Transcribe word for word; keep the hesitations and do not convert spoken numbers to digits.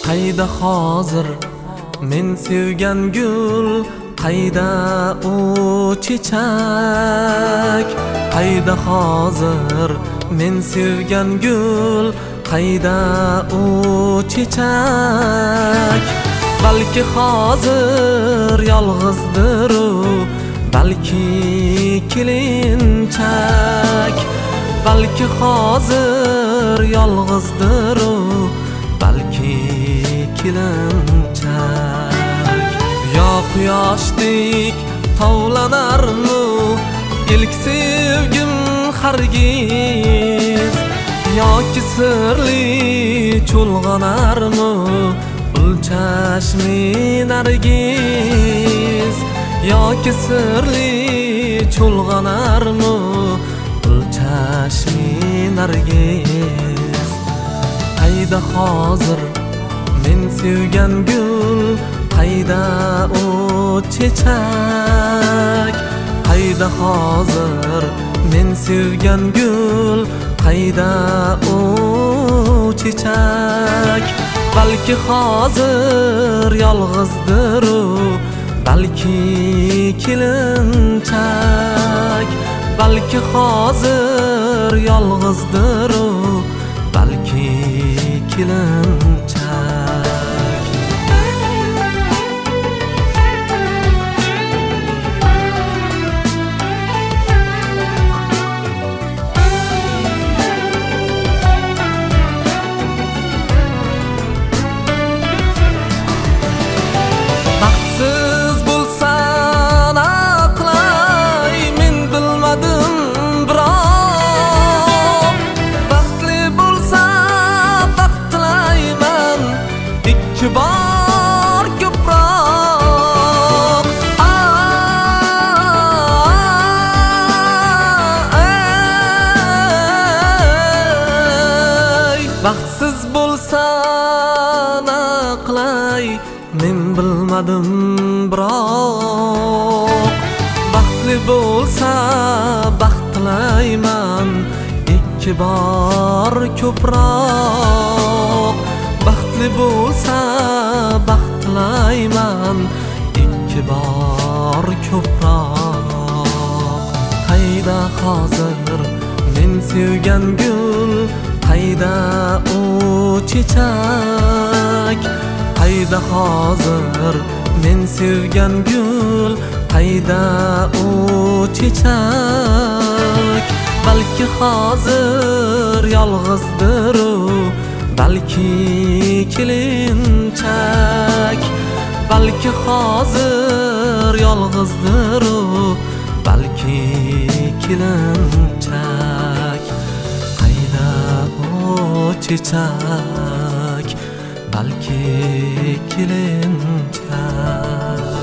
Qayda hozir men sevgan gul, qayda u chechak? Qayda hozir men sevgan gul, qayda u chechak? Balki hozir yolg'izdir u, balki kelinchak. Balki hozir yolg'izdir u, balki kelinchak. Yo quyoshdek tovlanarmi ilk sevgim hargiz, yoki sirli chulg'anarmi ul chashmi nargiz, yoki sirli chulg'anarmi ul chashmi nargiz. Qayda hozir men sevgan gul, qayda u chechak? Qayda hozir men sevgan gul, qayda u chechak? Balki hozir yolg'izdir u, balki kelinchak. Balki hozir yolg'izdir u, balki kelinchak. Baxtsiz bo'lsan aqlay, men bilmadim biroq. Baxtli bo'lsa baxt tilayman ikki bor ko'proq. Ay, baxtsiz bo'lsan aqlay, men bilmadim biroq. Baxtli bo'lsa baxt tilayman ikki bor ko'proq. Baxtli bo'lsa baxt tilayman ikki bor ko'proq. Qayda hozir men sevgan gul, qayda u chechak? Qayda hozir men sevgan gul, qayda u chechak? Balki hozir yolg'izdir u, balki kelinchak. Balki hozir yolg'izdir u, balki kelinchak. Qayda u chechak? Balki kelinchak.